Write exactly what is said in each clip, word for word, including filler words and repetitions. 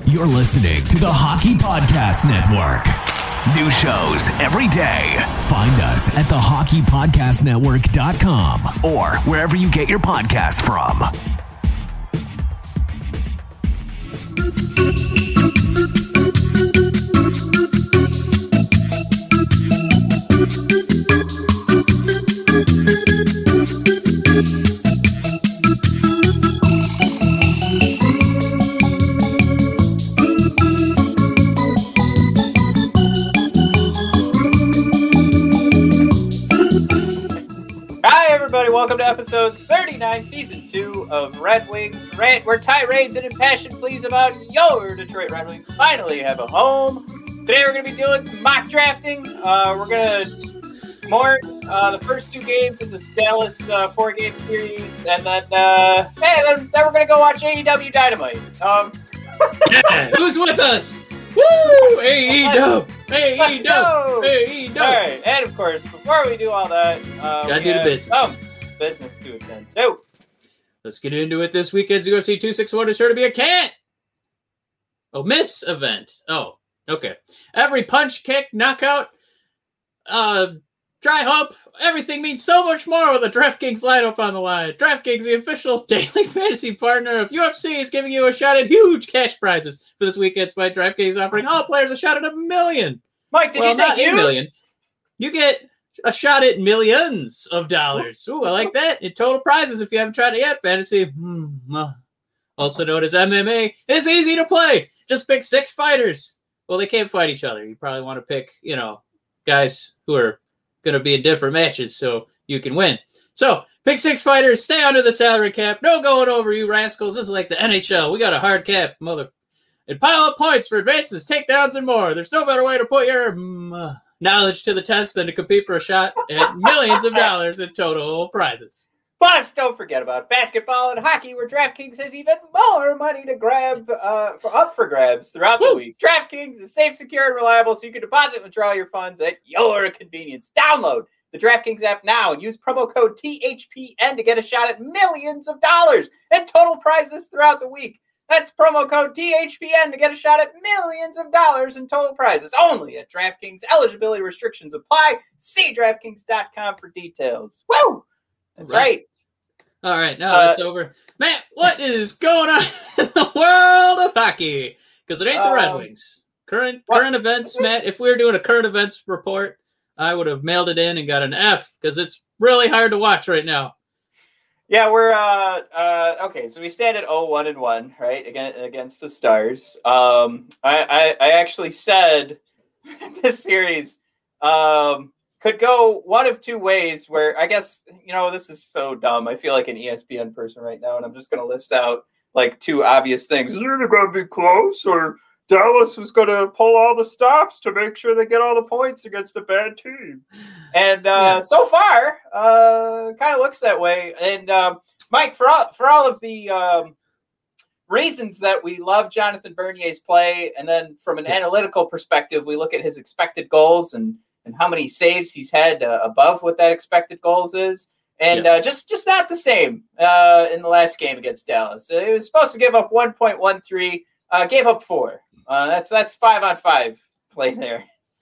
You're listening to the Hockey Podcast Network. New shows every day. Find us at the hockey podcast network dot com or wherever you get your podcasts from. Welcome to episode thirty-nine, season two of Red Wings Rant, where tirades and impassioned pleas about your Detroit Red Wings finally have a home. Today we're going to be doing some mock drafting. Uh, we're going to more uh, the first two games of the Dallas uh, four-game series, and then, uh, hey, then, then we're going to go watch A E W Dynamite. Um, yeah, who's with us? Woo! A E W! A E W! A E W! All right, and of course, before we do all that, uh, gotta do the business. Oh, business to attend to. Let's get into it. This weekend's U F C two sixty-one is sure to be a can't. Oh, miss event. Oh, okay. Every punch, kick, knockout, uh, dry hump, everything means so much more with a DraftKings lineup on the line. DraftKings, the official daily fantasy partner of U F C, is giving you a shot at huge cash prizes for this weekend's fight. DraftKings offering all players a shot at a million. Mike, did well, you say not huge? a million. You get a shot at millions of dollars. Ooh, I like that. In total prizes, if you haven't tried it yet, fantasy, hmm, uh, also known as M M A, is easy to play. Just pick six fighters. Well, they can't fight each other. You probably want to pick, you know, guys who are going to be in different matches so you can win. So, pick six fighters, stay under the salary cap. No going over, you rascals. This is like the N H L. We got a hard cap, mother. And pile up points for advances, takedowns, and more. There's no better way to put your mm, uh, knowledge to the test than to compete for a shot at millions of dollars in total prizes. Plus, don't forget about basketball and hockey, where DraftKings has even more money to grab uh, for up for grabs throughout Woo. the week. DraftKings is safe, secure, and reliable, so you can deposit and withdraw your funds at your convenience. Download the DraftKings app now and use promo code T H P N to get a shot at millions of dollars in total prizes throughout the week. That's promo code T H P N to get a shot at millions of dollars in total prizes only at DraftKings. Eligibility restrictions apply. See DraftKings dot com for details. Woo! That's right. right. All right, now uh, that's over. Matt, what is going on in the world of hockey? Because it ain't the Red um, Wings. Current what? current events, Matt. If we were doing a current events report, I would have mailed it in and got an F because it's really hard to watch right now. Yeah, we're uh uh okay. So we stand at oh one and one, right? Against against the Stars. Um, I I, I actually said this series um could go one of two ways. Where I guess you know this is so dumb. I feel like an E S P N person right now, and I'm just gonna list out like two obvious things. Is it gonna be close, or Dallas was gonna pull all the stops to make sure they get all the points against a bad team? And uh, yeah. so far, uh, kind of looks that way. And um, Mike, for all for all of the um, reasons that we love Jonathan Bernier's play, and then from an yes. analytical perspective, we look at his expected goals and, and how many saves he's had uh, above what that expected goals is, and yeah. uh, just just not the same uh, in the last game against Dallas. It was supposed to give up one point one three, uh, gave up four. Uh, that's that's five on five play there.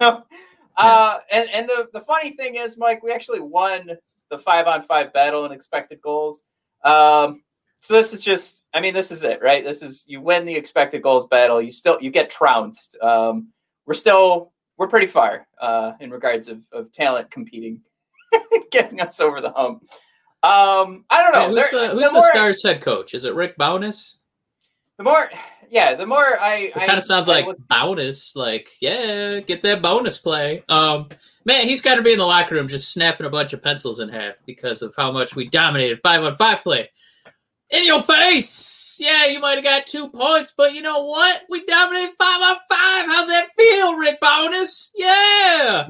Uh, and, and the, the funny thing is, Mike, we actually won the five on five battle in expected goals. Um, so this is just, I mean, this is it, right? This is, you win the expected goals battle. You still, you get trounced. Um, we're still, we're pretty far, uh, in regards of, of talent competing, getting us over the hump. Um, I don't know. Yeah, who's there, the, who's the, the Stars head coach? Is it Rick Bowness? The more, yeah, the more I... It kind of sounds I like look, bonus, like, yeah, get that bonus play. Um, man, he's got to be in the locker room just snapping a bunch of pencils in half because of how much we dominated five-on-five play. In your face! Yeah, you might have got two points, but you know what? We dominated five-on-five! How's that feel, Rick Bowness? Yeah!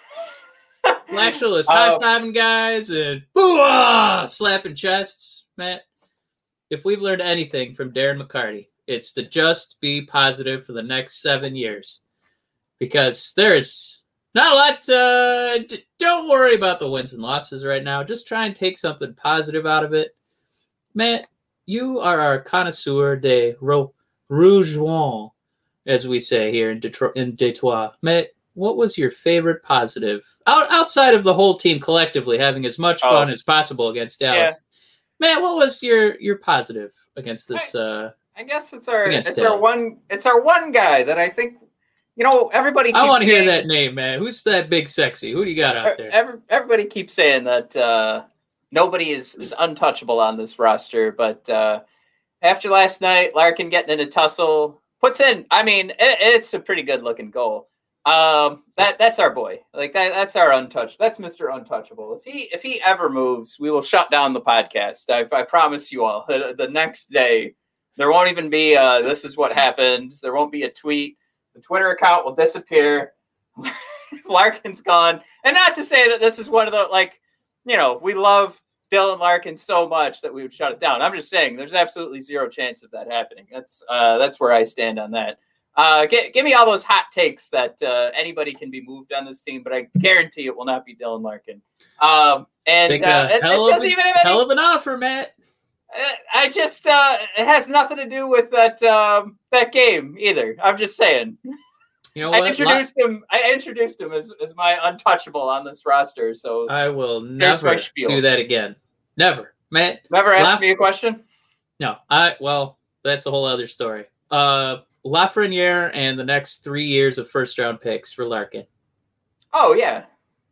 Lashless um, high-fiving guys and boo-ah, slapping chests. Matt, if we've learned anything from Darren McCarty, it's to just be positive for the next seven years. Because there's not a lot. Uh, d- don't worry about the wins and losses right now. Just try and take something positive out of it. Matt, you are our connoisseur de ro- rougeois. as we say here in Detroit, in Detroit. Matt, what was your favorite positive Out, outside of the whole team collectively having as much fun oh. as possible against Dallas? Yeah. Matt, what was your your positive against this? I, uh, I guess it's our it's Dallas. our one it's our one guy that I think you know everybody. Keeps I want to saying, hear that name, man. Who's that big sexy? Who do you got out there? Every, everybody keeps saying that uh, nobody is, is untouchable on this roster, but uh, after last night, Larkin getting in a tussle puts in. I mean, it, it's a pretty good looking goal. Um, that that's our boy. Like that. That's our untouched. That's Mister Untouchable. If he if he ever moves, we will shut down the podcast. I, I promise you all. The, the next day, there won't even be. Uh, this is what happened. There won't be a tweet. The Twitter account will disappear. Larkin's gone. And not to say that this is one of the like, you know, we love Dylan Larkin so much that we would shut it down. I'm just saying, there's absolutely zero chance of that happening. That's uh, that's where I stand on that. Uh, get, give me all those hot takes that uh, anybody can be moved on this team, but I guarantee it will not be Dylan Larkin. Um, and Take uh, a it, hell, it of doesn't a, even have any, hell of an offer, Matt. I just uh, it has nothing to do with that um, that game either. I'm just saying. You know I what? introduced La- him. I introduced him as, as my untouchable on this roster. So I will never do that again. Never, Matt. Never ask La- me a question. No, I well, that's a whole other story. Uh, Lafreniere and the next three years of first round picks for Larkin. Oh yeah.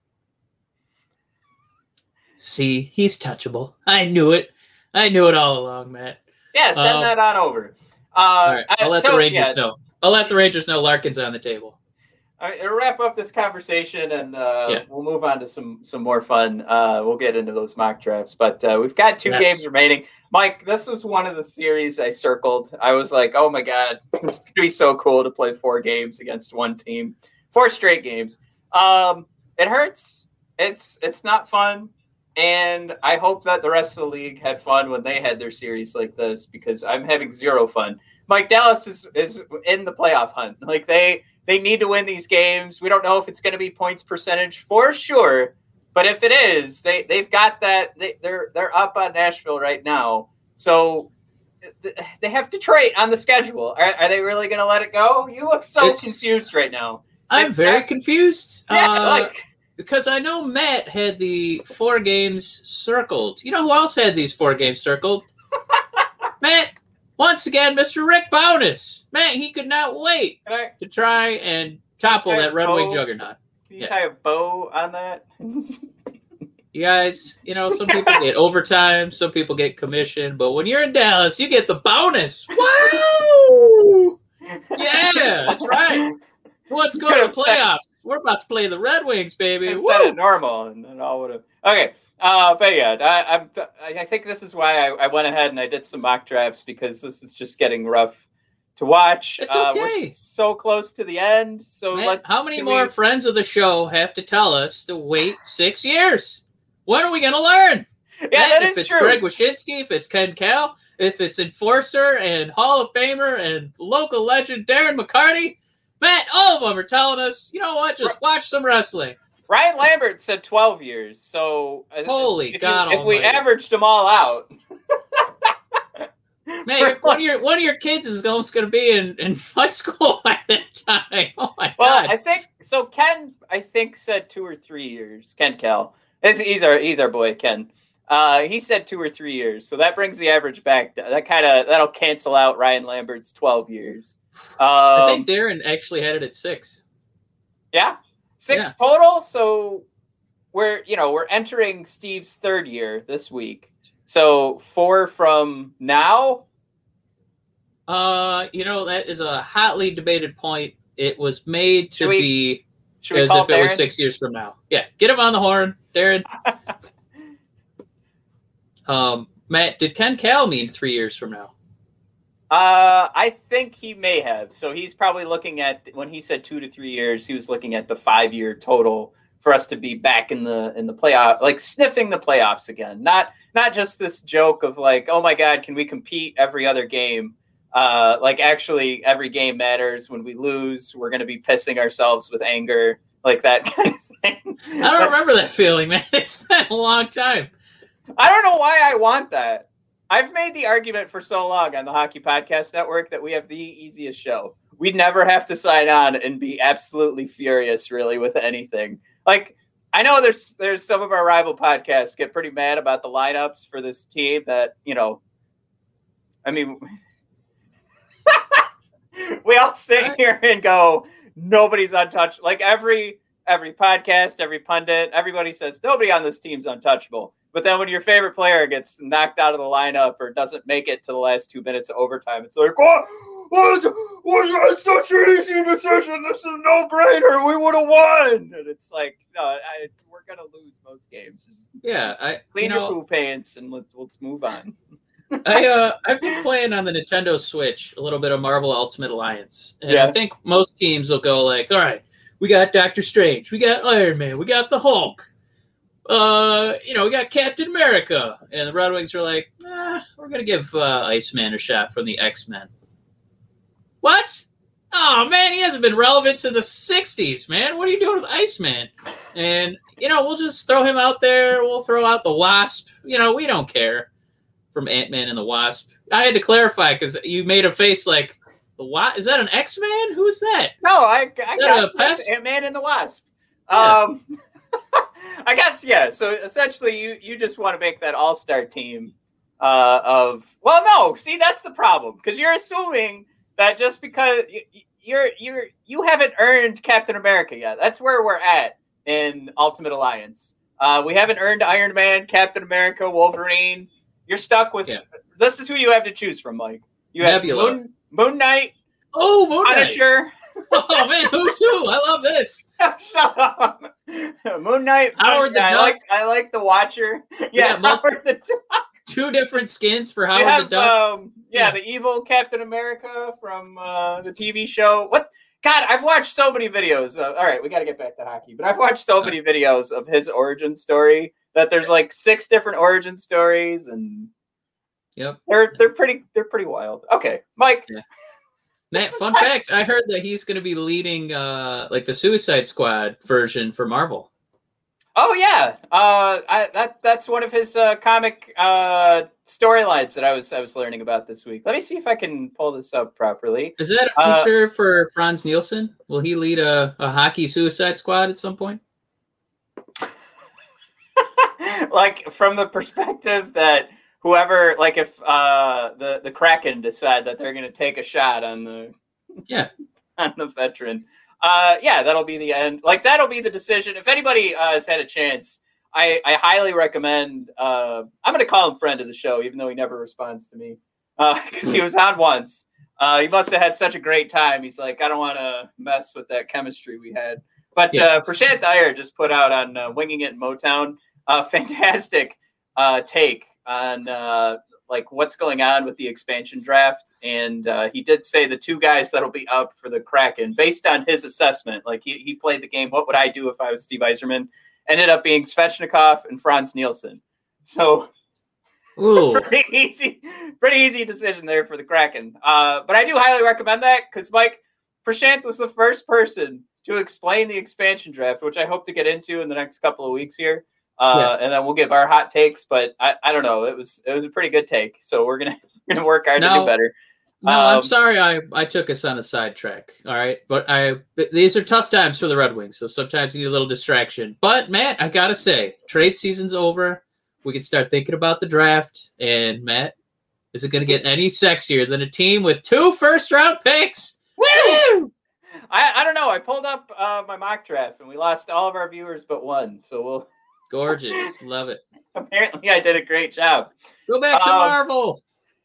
See, he's touchable. I knew it. I knew it all along, Matt. Yeah, send um, that on over. Uh, all right, I'll let so, the Rangers yeah. know. I'll let the Rangers know Larkin's on the table. All right, we'll wrap up this conversation, and uh, yeah. we'll move on to some some more fun. Uh, we'll get into those mock drafts, but uh, we've got two yes. games remaining. Mike, this was one of the series I circled. I was like, oh my God, it's going to be so cool to play four games against one team. Four straight games. Um, it hurts. It's it's not fun. And I hope that the rest of the league had fun when they had their series like this, because I'm having zero fun. Mike, Dallas is, is in the playoff hunt. Like they they need to win these games. We don't know if it's going to be points percentage for sure, but if it is, they they've got that. They, they're they're up on Nashville right now, so they have Detroit on the schedule. Are, are they really going to let it go? You look so it's, confused right now. I'm it's very not, confused. Yeah, uh, like. Because I know Matt had the four games circled. You know who else had these four games circled? Matt, once again, Mister Rick Bowness. Matt, he could not wait I, to try and topple that Red Wing juggernaut. Can you yeah. tie a bow on that? You guys, you know, some people get overtime, some people get commission, but when you're in Dallas, you get the bonus. Wow! Yeah, that's right. Who wants to go to the playoffs? We're about to play the Red Wings, baby. Instead of normal, and then all would have. Okay, uh, but yeah, I, I'm. I think this is why I, I went ahead and I did some mock drafts, because this is just getting rough to watch. It's okay. Uh, we're so close to the end. So Man, let's. How many more we... friends of the show have to tell us to wait six years? When are we going to learn? Yeah, Man, that if is it's true. Greg Wyshynski, if it's Ken Kal, if it's Enforcer and Hall of Famer and local legend Darren McCarty. Matt, all of them are telling us, you know what, just watch some wrestling. Ryan Lambert said twelve years, so holy if God, you, if we averaged them all out, man, one of your one of your kids is almost going to be in, in high school by that time. Oh my well, God! I think so. Ken, I think said two or three years. Ken Kal, he's our he's our boy Ken. Uh, he said two or three years, so that brings the average back. That kind of that'll cancel out Ryan Lambert's twelve years. Um, I think Darren actually had it at six. Yeah, six yeah. total. So we're you know we're entering Steve's third year this week. So four from now. Uh, you know that is a hotly debated point. It was made to we, be as if Darren? it was six years from now. Yeah, get him on the horn, Darren. um, Matt, did Ken Kal mean three years from now? Uh, I think he may have. So he's probably looking at, when he said two to three years, he was looking at the five year total for us to be back in the in the playoff, like sniffing the playoffs again. Not not just this joke of like, oh my God, can we compete every other game? Uh, like actually every game matters. When we lose, we're going to be pissing ourselves with anger, like that kind of thing. I don't remember that feeling, man. It's been a long time. I don't know why I want that. I've made the argument for so long on the Hockey Podcast Network that we have the easiest show. we'd never have to sign on and be absolutely furious, really, with anything. Like, I know there's there's some of our rival podcasts get pretty mad about the lineups for this team that, you know, I mean, we all sit here and go, nobody's untouchable. Like every every podcast, every pundit, everybody says nobody on this team's untouchable. But then when your favorite player gets knocked out of the lineup or doesn't make it to the last two minutes of overtime, it's like, what? Was was such an easy decision? This is a no-brainer. We would have won. And it's like, no, I, we're gonna lose most games. Just yeah, I clean you know, your poo pants and let's let's move on. I uh I've been playing on the Nintendo Switch a little bit of Marvel Ultimate Alliance, and Yeah. I think most teams will go like, all right, we got Doctor Strange, we got Iron Man, we got the Hulk, uh, you know, we got Captain America, and the Red Wings are like, ah, we're gonna give uh, Iceman a shot from the X-Men. What? Oh man, he hasn't been relevant since the sixties, man. What are you doing with Iceman? And you know, we'll just throw him out there. We'll throw out the Wasp. You know, we don't care. From Ant-Man and the Wasp. I had to clarify because you made a face like, the Wa- is that an X-Man? Who's that? No, I, I that got a Ant-Man and the Wasp. Yeah. Um, I guess, yeah. So essentially, you, you just want to make that all-star team uh, of, well, no. See, that's the problem because you're assuming that just because you, you're you're you haven't earned Captain America yet. That's where we're at in Ultimate Alliance. Uh, we haven't earned Iron Man, Captain America, Wolverine. You're stuck with. Yeah. This is who you have to choose from, Mike. You have Nebula. Moon, Moon Knight. Oh, Moon Knight. Punisher. Oh man, who's who? I love this. Shut up. Moon Knight. Howard the I Duck. like. I like the Watcher. Yeah, got Howard the Duck. Two different skins for You Howard have, the Duck. Um, yeah, Yeah. the evil Captain America from uh, the T V show. What? God, I've watched so many videos. Uh, all right, we got to get back to hockey, but I've watched so many videos of his origin story that there's like six different origin stories, and Yep. they're they're pretty they're pretty wild. Okay, Mike. Yeah. Matt, fun fact, I heard that he's going to be leading uh, like the Suicide Squad version for Marvel. Oh yeah, uh, I, that that's one of his uh, comic uh, storylines that I was I was learning about this week. Let me see if I can pull this up properly. Is that a future uh, for Franz Nielsen? Will he lead a, a hockey Suicide Squad at some point? Like from the perspective that whoever, like if uh, the the Kraken decide that they're going to take a shot on the yeah on the veteran. Uh, yeah, that'll be the end. Like, that'll be the decision. If anybody uh, has had a chance, I, I highly recommend. Uh, I'm going to call him friend of the show, even though he never responds to me because uh, he was on once. Uh, he must have had such a great time. He's like, I don't want to mess with that chemistry we had. But yeah. uh, Prashant Iyer just put out on uh, Winging It in Motown a fantastic uh, take on uh, like what's going on with the expansion draft. And uh, he did say the two guys that'll be up for the Kraken based on his assessment. Like he, he played the game. What would I do if I was Steve Yzerman? Ended up being Svechnikov and Franz Nielsen. So Ooh. pretty easy, pretty easy decision there for the Kraken. Uh, but I do highly recommend that because Mike Prashant was the first person to explain the expansion draft, which I hope to get into in the next couple of weeks here. Uh, yeah. And then we'll give our hot takes, but I, I don't know. It was it was a pretty good take, so we're gonna we're gonna work hard no, to do better. No, um, I'm sorry I, I took us on a sidetrack. All right, but I but these are tough times for the Red Wings, so sometimes you need a little distraction. But Matt, I gotta say, trade season's over. We can start thinking about the draft. And Matt, is it gonna get any sexier than a team with two first round picks? Woo! I, I don't know. I pulled up uh, my mock draft and we lost all of our viewers but one. So we'll. Gorgeous. Love it. Apparently I did a great job. Go back to um, Marvel.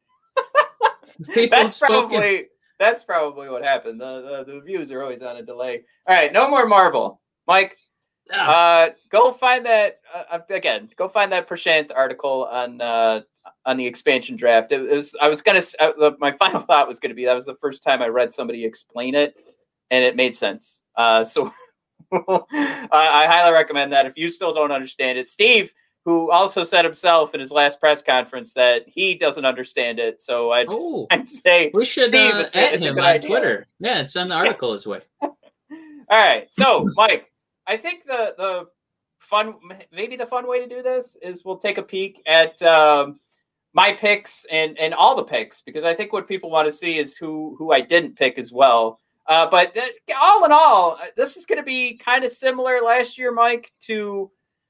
that's probably that's probably what happened. The, the the views are always on a delay. All right, no more Marvel. Mike, ah. uh, go find that uh, again. Go find that Prashant article on uh, on the expansion draft. It was I was gonna uh, my final thought was gonna be that was the first time I read somebody explain it, and it made sense. Uh, so. I, I highly recommend that if you still don't understand it. Steve, who also said himself in his last press conference that he doesn't understand it, so I'd, oh, I'd say we should Steve, uh, it's, add it's him on idea. Twitter. Yeah, and send the article his way. All right, so Mike, I think the the fun, maybe the fun way to do this is we'll take a peek at um, my picks and and all the picks because I think what people want to see is who who I didn't pick as well. Uh, but th- all in all, this is going to be kind of similar last year, Mike, to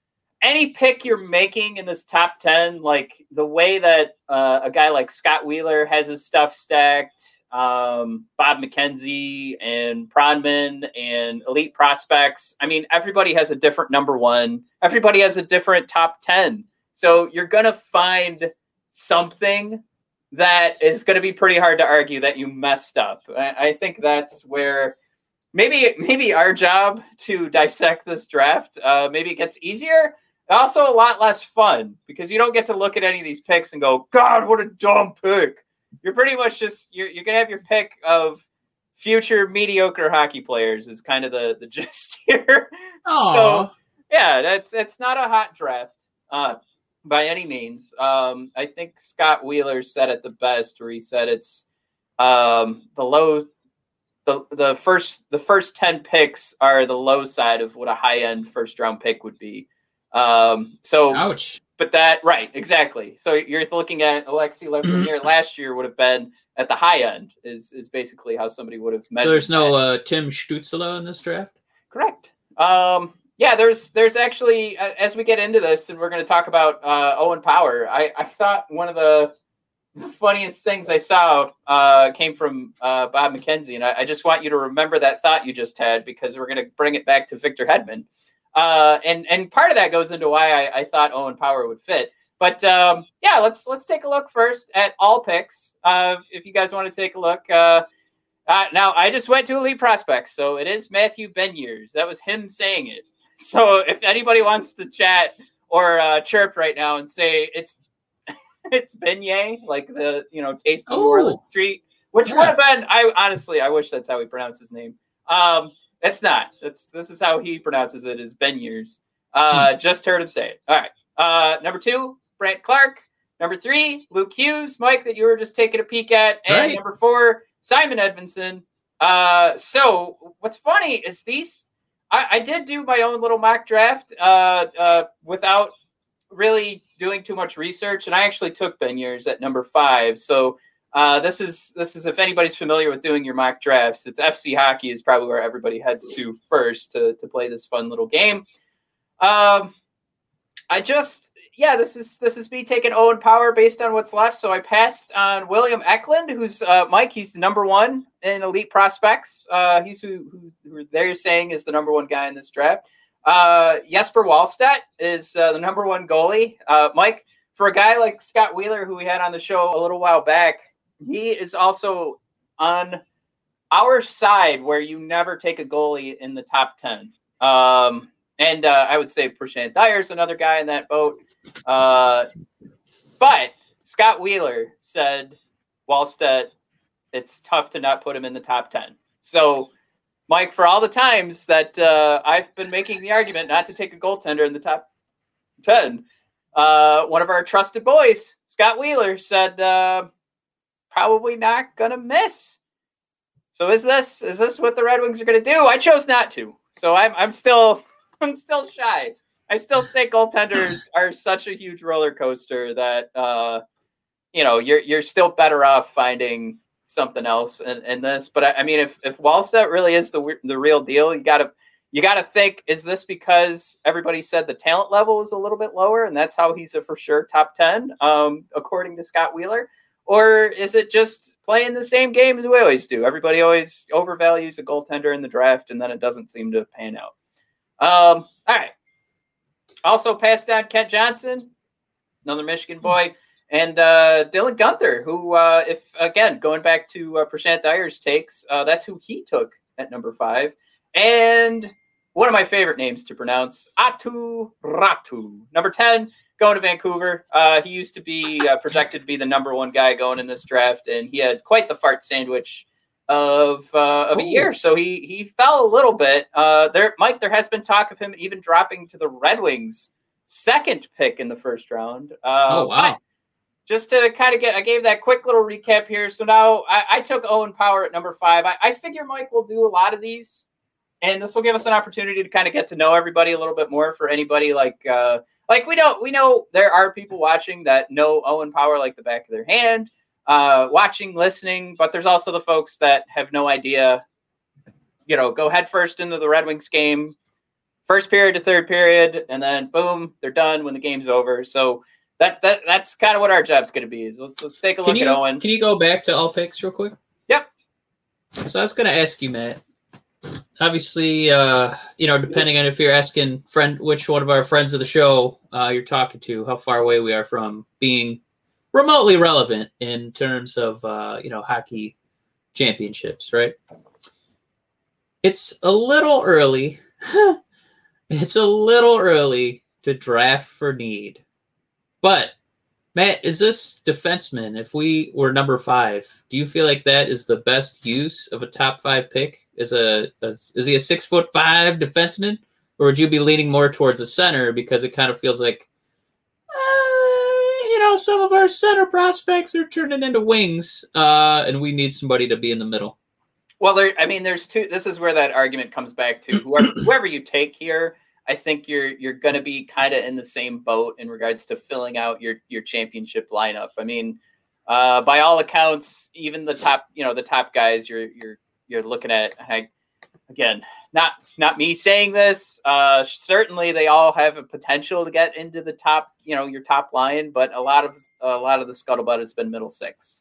any pick you're making in this top ten. Like the way that uh, a guy like Scott Wheeler has his stuff stacked, um, Bob McKenzie and Pronman and Elite Prospects. I mean, everybody has a different number one. Everybody has a different top ten. So you're going to find something that is going to be pretty hard to argue that you messed up. I, I think that's where maybe maybe our job to dissect this draft, uh, maybe it gets easier. Also a lot less fun because you don't get to look at any of these picks and go, God, what a dumb pick. You're pretty much just, you're, you're going to have your pick of future mediocre hockey players is kind of the, the gist here. Aww. So, yeah, that's it's not a hot draft uh, by any means. Um, I think Scott Wheeler said it the best where he said it's um, the low, the, the first, the first ten picks are the low side of what a high end first round pick would be. Um, so, ouch. But that, right, exactly. So you're looking at Alexi Lafreniere last year would have been at the high end is, is basically how somebody would have measured. So there's no uh, Tim Stützle in this draft? Correct. Um, yeah, there's there's actually, uh, as we get into this, and we're going to talk about uh, Owen Power, I, I thought one of the, the funniest things I saw uh, came from uh, Bob McKenzie, and I, I just want you to remember that thought you just had because we're going to bring it back to Victor Hedman. Uh, and, and part of that goes into why I, I thought Owen Power would fit. But um, yeah, let's let's take a look first at all picks. Uh, if you guys want to take a look. Uh, uh, now, I just went to Elite Prospects, so it is Matthew Beniers. That was him saying it. So if anybody wants to chat or uh, chirp right now and say it's it's beignet, like the you know taste of New Orleans treat, which yeah. would have been. I honestly, I wish that's how we pronounce his name. Um, It's not. It's this is how he pronounces it is Beniers. Uh, hmm. Just heard him say it. All right. Uh, number two, Brant Clark. Number three, Luke Hughes, Mike, that you were just taking a peek at. That's and right. Number four, Simon Edmondson. Uh, so what's funny is these. I, I did do my own little mock draft uh, uh, without really doing too much research, and I actually took Beniers at number five. So. Uh, this is this is if anybody's familiar with doing your mock drafts, it's F C Hockey is probably where everybody heads to first to to play this fun little game. Um, I just yeah, this is this is me taking Owen Power based on what's left. So I passed on William Eklund, who's uh, Mike. He's the number one in Elite Prospects. Uh, he's who, who who they're saying is the number one guy in this draft. Uh, Jesper Wallstedt is uh, the number one goalie. Uh, Mike, for a guy like Scott Wheeler, who we had on the show a little while back. He is also on our side where you never take a goalie in the top ten. Um, and uh, I would say Prashant Dyer's another guy in that boat. Uh, but Scott Wheeler said, Wallstedt, it's tough to not put him in the top ten. So, Mike, for all the times that uh, I've been making the argument not to take a goaltender in the top ten, uh, one of our trusted boys, Scott Wheeler, said... Uh, probably not gonna miss. So is this is this what the Red Wings are gonna do? I chose not to. So I'm I'm still I'm still shy. I still think goaltenders are such a huge roller coaster that uh, you know you're you're still better off finding something else in, in this. But I, I mean, if if Wallstedt really is the the real deal, you gotta you gotta think: is this because everybody said the talent level is a little bit lower, and that's how he's a for sure top ten, um, according to Scott Wheeler? Or is it just playing the same game as we always do? Everybody always overvalues a goaltender in the draft, and then it doesn't seem to pan out. Um, all right. Also passed on Kent Johnson, another Michigan boy, and uh, Dylan Gunther, who, uh, if again, going back to uh, Prashant Dyer's takes, uh, that's who he took at number five. And one of my favorite names to pronounce, Aatu Räty, number ten. Going to Vancouver. Uh, he used to be uh, projected to be the number one guy going in this draft, and he had quite the fart sandwich of uh, of a year. So he he fell a little bit. Uh, there, Mike, there has been talk of him even dropping to the Red Wings' second pick in the first round. Uh, oh, wow. Just to kind of get, I gave that quick little recap here. So now I, I took Owen Power at number five. I, I figure Mike will do a lot of these, and this will give us an opportunity to kind of get to know everybody a little bit more for anybody like uh, – Like we know, we know there are people watching that know Owen Power like the back of their hand, uh, watching, listening, but there's also the folks that have no idea you know, go head first into the Red Wings game, first period to third period, and then boom, they're done when the game's over. So that that that's kind of what our job's going to be. Is let's, let's take a Can look you, at Owen. Can you go back to all picks real quick? Yep. So I was going to ask you, Matt. Obviously, uh, you know, depending on if you're asking friend which one of our friends of the show uh, you're talking to, how far away we are from being remotely relevant in terms of uh, you know, hockey championships, right? It's a little early. It's a little early to draft for need. But Matt, is this defenseman, if we were number five, do you feel like that is the best use of a top five pick? Is a, a is he a six foot five defenseman, or would you be leaning more towards a center because it kind of feels like, uh, you know, some of our center prospects are turning into wings, uh, and we need somebody to be in the middle? Well, there. I mean, there's two. This is where that argument comes back to whoever whoever you take here. I think you're you're going to be kind of in the same boat in regards to filling out your your championship lineup. I mean, uh, by all accounts, even the top, you know, the top guys you're you're you're looking at. I, again, not not me saying this. Uh, certainly, they all have a potential to get into the top, you know, your top line. But a lot of a lot of the scuttlebutt has been middle six.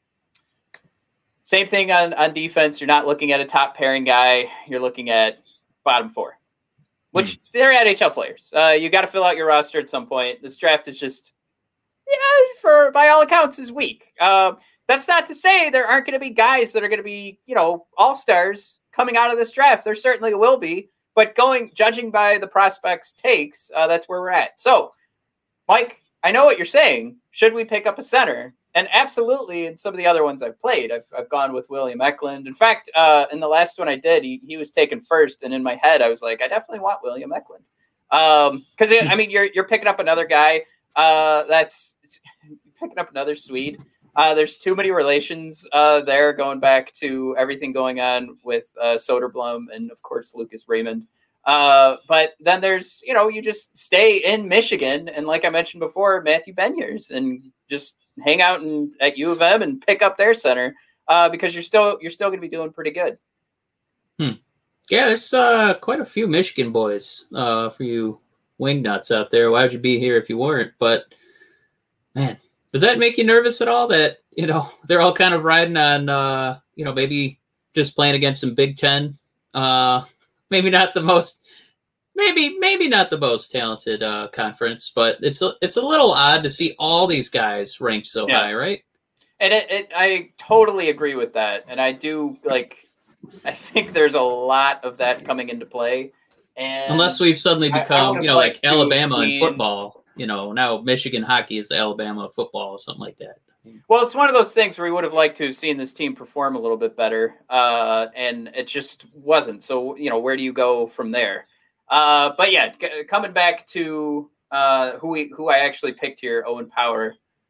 Same thing on on defense. You're not looking at a top pairing guy. You're looking at bottom four. Which they're N H L players. Uh, you got to fill out your roster at some point. This draft is just, yeah, for by all accounts, is weak. Uh, that's not to say there aren't going to be guys that are going to be, you know, all-stars coming out of this draft. There certainly will be. But going, judging by the prospects' takes, uh, that's where we're at. So, Mike, I know what you're saying. Should we pick up a center? And absolutely, in some of the other ones I've played, I've I've gone with William Eklund. In fact, uh, in the last one I did, he he was taken first, and in my head, I was like, I definitely want William Eklund, because um, I mean, you're you're picking up another guy uh, that's picking up another Swede. Uh, there's too many relations uh, there, going back to everything going on with uh, Soderblom and of course Lucas Raymond. Uh, but then there's, you know, you just stay in Michigan, and like I mentioned before, Matthew Beniers, and just hang out in, at U of M and pick up their center uh, because you're still you're still going to be doing pretty good. Hmm. Yeah, there's uh, quite a few Michigan boys uh, for you wing nuts out there. Why would you be here if you weren't? But man, does that make you nervous at all? That, you know, they're all kind of riding on uh, you know, maybe just playing against some Big Ten. Uh, maybe not the most. Maybe, maybe not the most talented uh, conference, but it's a, it's a little odd to see all these guys ranked so yeah. high, right? And it, it, I totally agree with that. And I do, like, I think there's a lot of that coming into play. And unless we've suddenly become, you know, like Alabama in team. football, you know, now Michigan hockey is the Alabama football or something like that. Well, it's one of those things where we would have liked to have seen this team perform a little bit better, uh, and it just wasn't. So, you know, where do you go from there? Uh, but yeah, g- coming back to uh, who we who I actually picked here, Owen Power.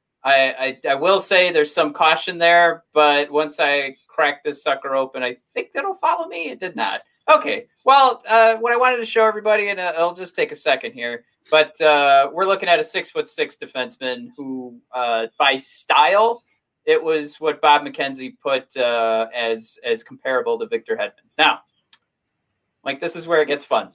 I, I I will say there's some caution there, but once I crack this sucker open, I think that'll follow me. It did not. Okay, well, uh, what I wanted to show everybody, and uh, it'll just take a second here, but uh, we're looking at a six foot six defenseman who, uh, by style, it was what Bob McKenzie put uh, as as comparable to Victor Hedman. Now, like, this is where it gets fun.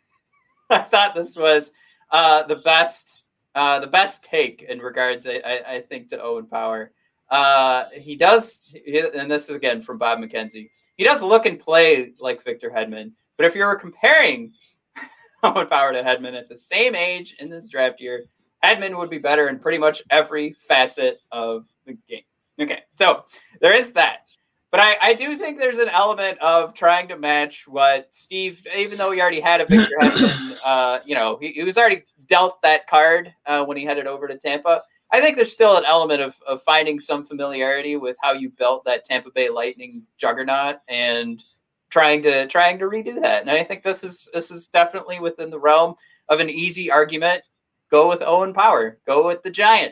I thought this was uh, the best, uh, the best take in regards, I, I, I think, to Owen Power. Uh, he does, and this is again from Bob McKenzie. He does look and play like Victor Hedman, but if you were comparing Owen Power to Hedman at the same age in this draft year, Hedman would be better in pretty much every facet of the game. Okay, so there is that. But I, I do think there's an element of trying to match what Steve, even though he already had a Victor Hedman, uh, you know, he, he was already dealt that card uh, when he headed over to Tampa. I think there's still an element of, of finding some familiarity with how you built that Tampa Bay Lightning juggernaut and trying to trying to redo that. And I think this is this is definitely within the realm of an easy argument. Go with Owen Power. Go with the Giant.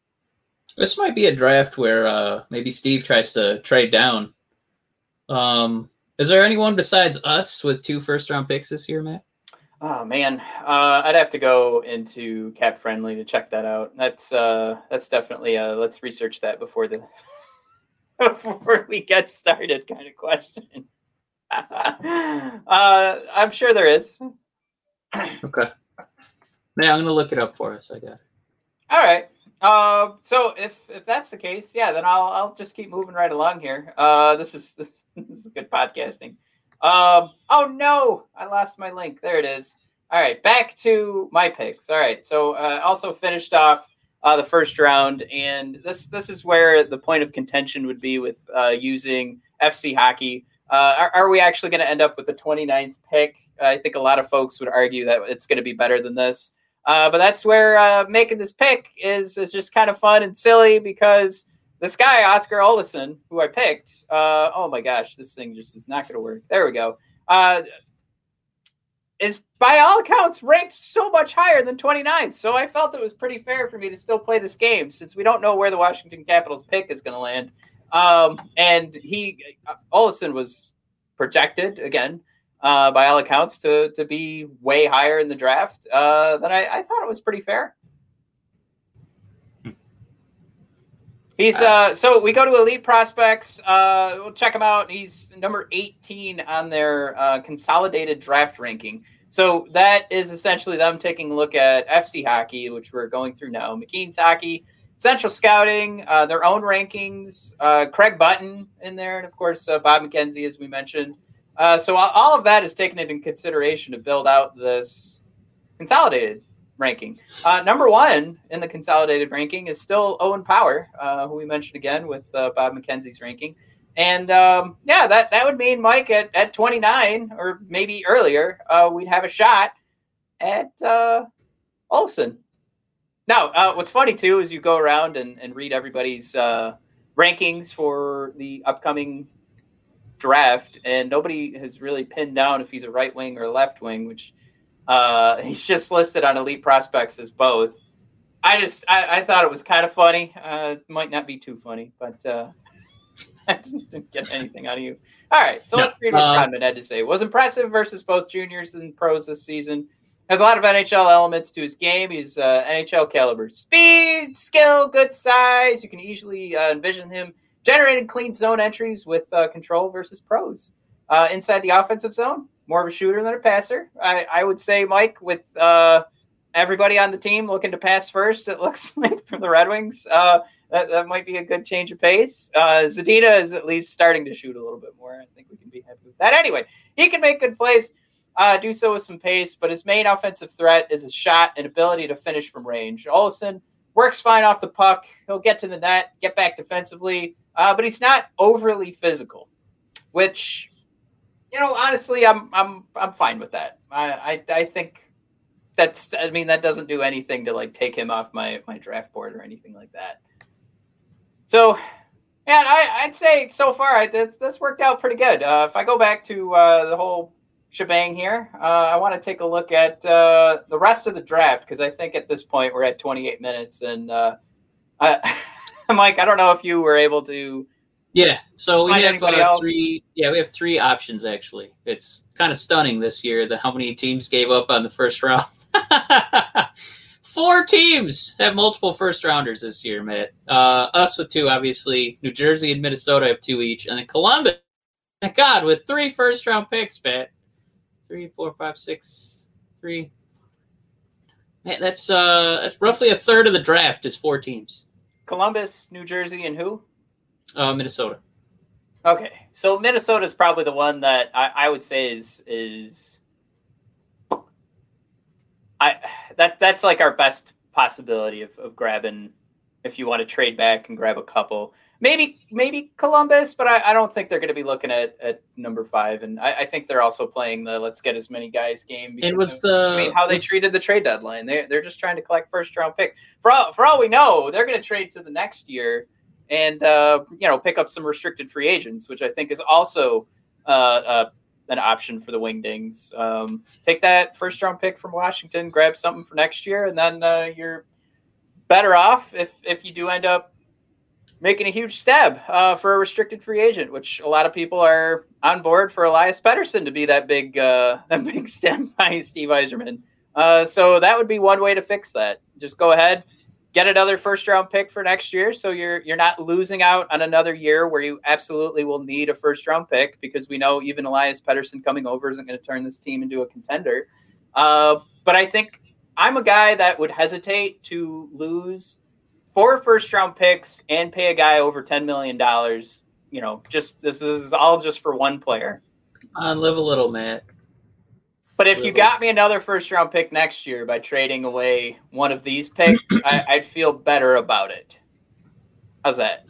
This might be a draft where uh, maybe Steve tries to trade down. Um, is there anyone besides us with two first-round picks this year, Matt? Oh man, uh, I'd have to go into Cap Friendly to check that out. That's uh, that's definitely a let's research that before the before we get started kind of question. Uh, I'm sure there is. Okay. Yeah, I'm gonna look it up for us. I got it. All right. Uh, so if if that's the case, yeah, then I'll I'll just keep moving right along here. Uh, this is this, this is good podcasting. Um, oh no, I lost my link. There it is. All right, back to my picks. All right, so uh, also finished off uh, the first round, and this this is where the point of contention would be with uh, using F C Hockey. Uh, are, are we actually going to end up with the twenty-ninth pick? I think a lot of folks would argue that it's going to be better than this. Uh, but that's where uh, making this pick is is just kind of fun and silly because this guy, Oscar Olsson, who I picked, uh, oh my gosh, this thing just is not going to work. There we go. Uh, is by all accounts ranked so much higher than twenty-ninth. So I felt it was pretty fair for me to still play this game since we don't know where the Washington Capitals pick is going to land. Um, and he, Olsson was projected again. Uh, by all accounts, to to be way higher in the draft, uh, then I, I thought it was pretty fair. He's uh, so we go to Elite Prospects. Uh, we'll check him out. He's number eighteen on their uh, consolidated draft ranking. So that is essentially them taking a look at F C Hockey, which we're going through now, McKeen's Hockey, Central Scouting, uh, their own rankings, uh, Craig Button in there, and of course uh, Bob McKenzie, as we mentioned. Uh, so all of that is taken into consideration to build out this consolidated ranking. Uh, number one in the consolidated ranking is still Owen Power, uh, who we mentioned again with uh, Bob McKenzie's ranking. And um, yeah, that, that would mean, Mike, at, at twenty-nine or maybe earlier, uh, we'd have a shot at uh, Olsson. Now, uh, what's funny, too, is you go around and, and read everybody's uh, rankings for the upcoming draft, and nobody has really pinned down if he's a right wing or a left wing, which uh, he's just listed on Elite Prospects as both. I just, I, I thought it was kind of funny. Uh, might not be too funny, but uh, I didn't get anything out of you. All right, so no, let's read what uh, Rodman had to say. Was impressive versus both juniors and pros this season. Has a lot of N H L elements to his game. He's uh, N H L caliber. Speed, skill, good size. You can easily uh, envision him generating clean zone entries with uh, control versus pros. Uh, inside the offensive zone, more of a shooter than a passer. I, I would say, Mike, with uh, everybody on the team looking to pass first, it looks like from the Red Wings, uh, that, that might be a good change of pace. Uh, Zadina is at least starting to shoot a little bit more. I think we can be happy with that. Anyway, he can make good plays, uh, do so with some pace, but his main offensive threat is his shot and ability to finish from range. Olsson works fine off the puck. He'll get to the net, get back defensively. Uh, but he's not overly physical, which, you know, honestly, I'm I'm I'm fine with that. I I, I think that's I mean that doesn't do anything to like take him off my, my draft board or anything like that. So, yeah, I, I'd say so far I, this this worked out pretty good. Uh, if I go back to uh, the whole shebang here, uh, I want to take a look at uh, the rest of the draft because I think at this point we're at twenty-eight minutes and uh, I. Mike, I don't know if you were able to. Yeah, so we have uh, three. Yeah, we have three options actually. It's kind of stunning this year that how many teams gave up on the first round. Four teams have multiple first rounders this year, Matt. Uh, us with two, obviously. New Jersey and Minnesota have two each, and then Columbus, thank God, with three first round picks, Matt. Three, four, five, six, three. Man, that's uh, that's roughly a third of the draft is four teams. Columbus, New Jersey, and who? Uh, Minnesota. Okay, so Minnesota is probably the one that I, I would say is is I that that's like our best possibility of, of grabbing if you want to trade back and grab a couple. Maybe maybe Columbus, but I, I don't think they're going to be looking at, at number five, and I, I think they're also playing the let's get as many guys game. It was the I mean, how they was, treated the trade deadline. They they're just trying to collect first round picks. For all for all we know, they're going to trade to the next year and uh, you know pick up some restricted free agents, which I think is also uh, uh, an option for the Wingdings. Um, take that first round pick from Washington, grab something for next year, and then uh, you're better off if if you do end up making a huge stab uh, for a restricted free agent, which a lot of people are on board for Elias Pettersson to be that big, uh, that big stab by Steve Yzerman. Uh, so that would be one way to fix that. Just go ahead, get another first round pick for next year. So you're you're not losing out on another year where you absolutely will need a first round pick, because we know even Elias Pettersson coming over isn't going to turn this team into a contender. Uh, but I think I'm a guy that would hesitate to lose four first round picks and pay a guy over ten million dollars. You know, just this is all just for one player. Come on, live a little, Matt. But if you got me another first round pick next year by trading away one of these picks, I, I'd feel better about it. How's that?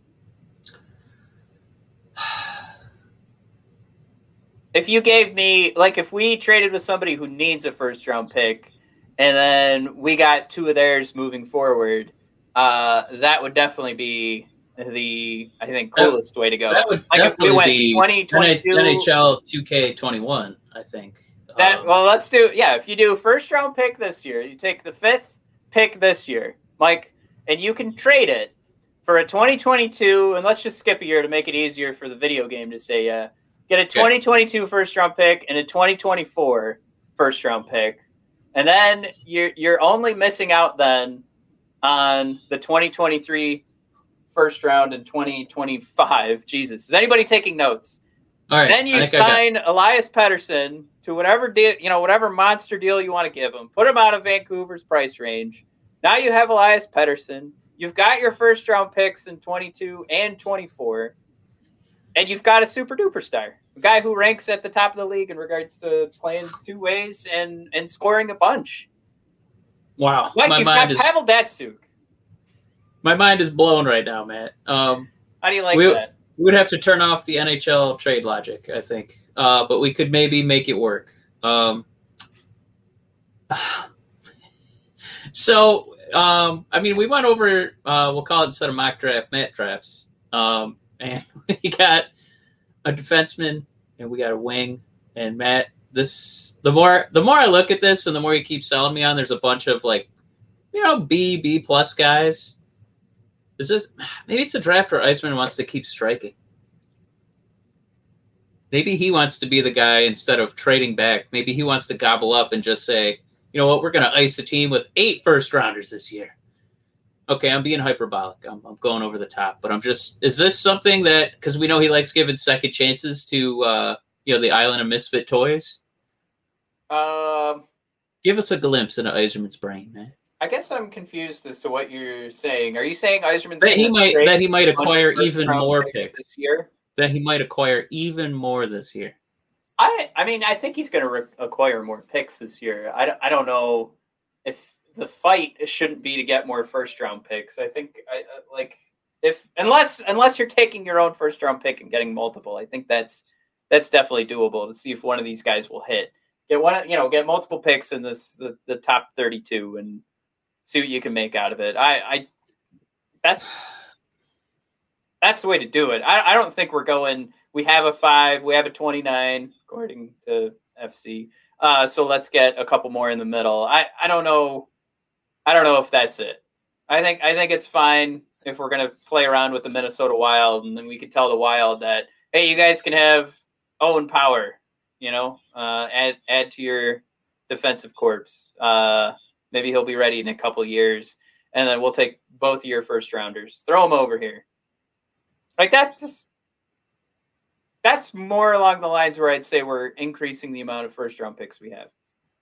If you gave me, like, if we traded with somebody who needs a first round pick and then we got two of theirs moving forward, uh, that would definitely be the, I think, coolest way to go. That would like definitely if we went be twenty twenty-two N H L two K twenty-one, I think. That Um, well, let's do yeah. If you do first round pick this year, you take the fifth pick this year, Mike, and you can trade it for a twenty twenty-two. And let's just skip a year to make it easier for the video game to say yeah. Get a twenty twenty-two first round pick and a twenty twenty-four first round pick, and then you're you're only missing out then on the twenty twenty-three first round and twenty twenty-five. Jesus, is anybody taking notes? All right. Then you I think I got- sign Elias Pettersson to whatever deal, you know, whatever monster deal you want to give him. Put him out of Vancouver's price range. Now you have Elias Pettersson. You've got your first round picks in twenty-two and twenty-four, and you've got a super duper star, a guy who ranks at the top of the league in regards to playing two ways and and scoring a bunch. Wow. Like my you've mind got is Pavel Datsyuk. my mind is blown right now, Matt. Um, How do you like we, that? we would have to turn off the N H L trade logic, I think. Uh, but we could maybe make it work. Um, so, um, I mean, we went over, uh, we'll call it instead of mock draft, Matt drafts. Um, and we got a defenseman and we got a wing. And Matt, this the more the more I look at this and the more you keep selling me on, there's a bunch of like, you know, B, B plus guys. Is this maybe it's a draft where Iceman wants to keep striking? Maybe he wants to be the guy instead of trading back. Maybe he wants to gobble up and just say, you know what, we're going to ice a team with eight first rounders this year. Okay, I'm being hyperbolic. I'm, I'm going over the top, but I'm just, is this something that, because we know he likes giving second chances to, uh, you know, the Island of Misfit Toys? Um, Give us a glimpse into Eiserman's brain, man. I guess I'm confused as to what you're saying. Are you saying Eiserman's That he gonna might trade that he might a bunch of acquire first even round more picks picks. this year? That he might acquire even more this year. I I mean, I think he's going to re- acquire more picks this year. I don't, I don't know if the fight shouldn't be to get more first round picks. I think I, like if unless unless you're taking your own first round pick and getting multiple, I think that's that's definitely doable to see if one of these guys will hit. Get one, you know, get multiple picks in this the, the top thirty-two and see what you can make out of it. I, I that's that's the way to do it. I, I don't think we're going. We have a five. We have a twenty-nine, according to F C. Uh, so let's get a couple more in the middle. I, I don't know. I don't know if that's it. I think I think it's fine if we're going to play around with the Minnesota Wild, and then we can tell the Wild that, hey, you guys can have Owen Power. You know, uh, add add to your defensive corps. Uh, maybe he'll be ready in a couple years, and then we'll take both of your first rounders. Throw them over here. Like that. Just, that's more along the lines where I'd say we're increasing the amount of first round picks we have.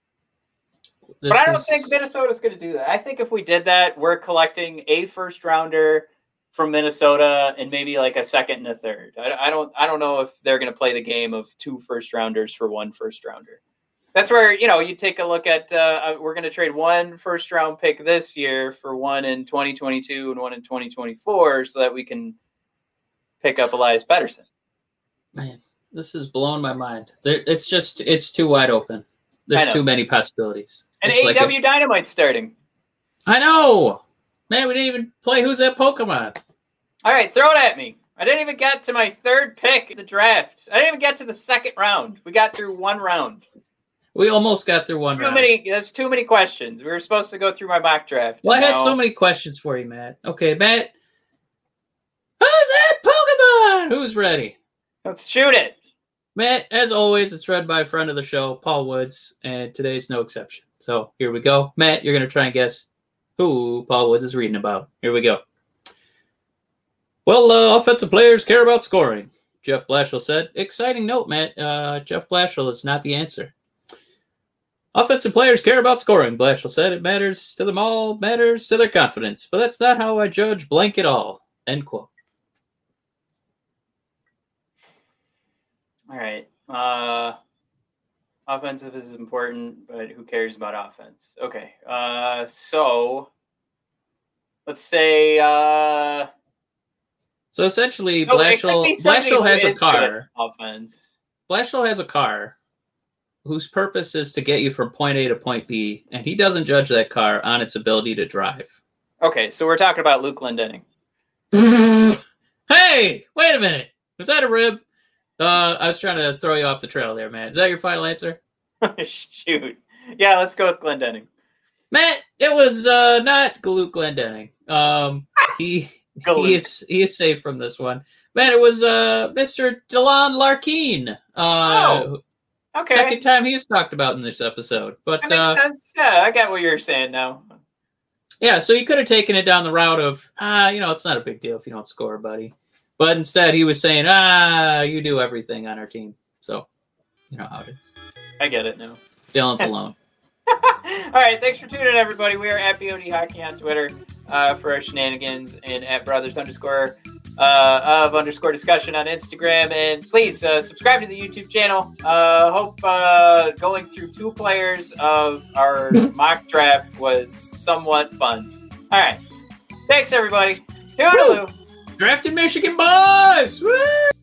This but I don't is- think Minnesota's going to do that. I think if we did that, we're collecting a first rounder from Minnesota and maybe like a second and a third. I, I don't I don't know if they're going to play the game of two first rounders for one first rounder. That's where, you know, you take a look at, uh, we're going to trade one first round pick this year for one in twenty twenty-two and one in twenty twenty-four so that we can pick up Elias Pettersson. Man, this is blowing my mind. There, it's just, it's too wide open. There's know. too many possibilities. And It's A E W like a- Dynamite's starting. I know. Man, we didn't even play Who's That Pokemon? All right, throw it at me. I didn't even get to my third pick in the draft. I didn't even get to the second round. We got through one round. We almost got through one Too round. many. There's too many questions. We were supposed to go through my mock draft. Well, I had Now- so many questions for you, Matt. Okay, Matt. Who's that Pokemon? Who's ready? Let's shoot it. Matt, as always, it's read by a friend of the show, Paul Woods, and today's no exception. So here we go. Matt, you're going to try and guess who Paul Woods is reading about. Here we go. Well, uh, offensive players care about scoring, Jeff Blashill said. Exciting note, Matt. Uh, Jeff Blashill is not the answer. Offensive players care about scoring, Blashill said. It matters to them all, matters to their confidence. But that's not how I judge blank at all. End quote. All right. Uh, offensive is important, but who cares about offense? Okay. Uh, so let's say. Uh, so essentially, oh, Blashill, Blashill has a car. Offense. Blashill has a car whose purpose is to get you from point A to point B, and he doesn't judge that car on its ability to drive. Okay, so we're talking about Luke Glendening. Hey, wait a minute. Was that a rib? Uh, I was trying to throw you off the trail there, man. Is that your final answer? Shoot. Yeah, let's go with Glendening. Matt, it was uh, not Luke Glendening. Um, he he is he is safe from this one. Man, it was uh, Mister DeLon Larkeen. Uh, oh, okay. Second time he's talked about in this episode. But that makes uh, sense. Yeah, I got what you're saying now. Yeah, so he could have taken it down the route of, ah, you know, it's not a big deal if you don't score, buddy. But instead, he was saying, ah, you do everything on our team. So, you know how it is. I get it now. Dylan's alone. All right, thanks for tuning in, everybody. We are at B O D Hockey on Twitter uh, for our shenanigans, and at brothers underscore uh, of underscore discussion on Instagram. And please uh, subscribe to the YouTube channel. Uh, hope uh, going through two players of our mock draft was somewhat fun. All right, thanks, everybody. Toodaloo. Drafted Michigan boys! Woo!